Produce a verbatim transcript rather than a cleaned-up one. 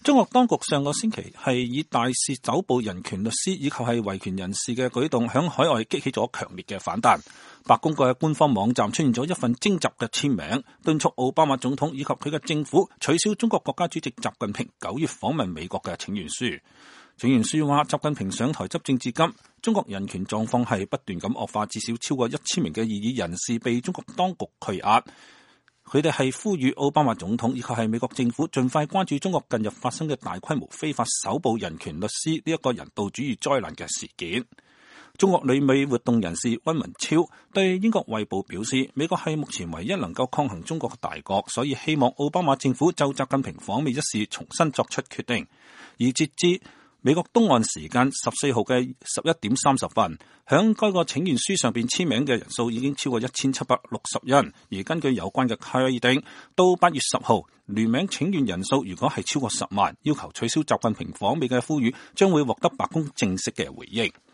中國當局上個星期係以大肆搜捕人權律師以及係維權人士嘅舉動，響海外激起咗強烈嘅反彈。白宮嘅官方網站出現咗一份徵集嘅簽名，敦促奧巴馬總統以及佢嘅政府取消中國國家主席習近平九月訪問美國嘅請願書。請願書話，習近平上台執政至今，中國人權狀況係不斷咁惡化，至少超過一千名嘅異議人士被中國當局拘押。佢哋係呼籲奧巴馬總統以及係美國政府盡快關注中國近日發生嘅大規模非法搜捕人權律師呢一個人道主義災難嘅事件。中國旅美活動人士溫文超對英國衛報表示，美國係目前唯一能夠抗衡中國嘅大國，所以希望奧巴馬政府就習近平訪美一事重新作出決定。而截至美國東岸時間十四號嘅十一點三十分，響該個請願書上邊簽名嘅人數已經超過一千七百六十人。而根據有關嘅規定，到八月十號，聯名請願人數如果係超過十萬，要求取消習近平訪美嘅呼籲將會獲得白宮正式嘅回應。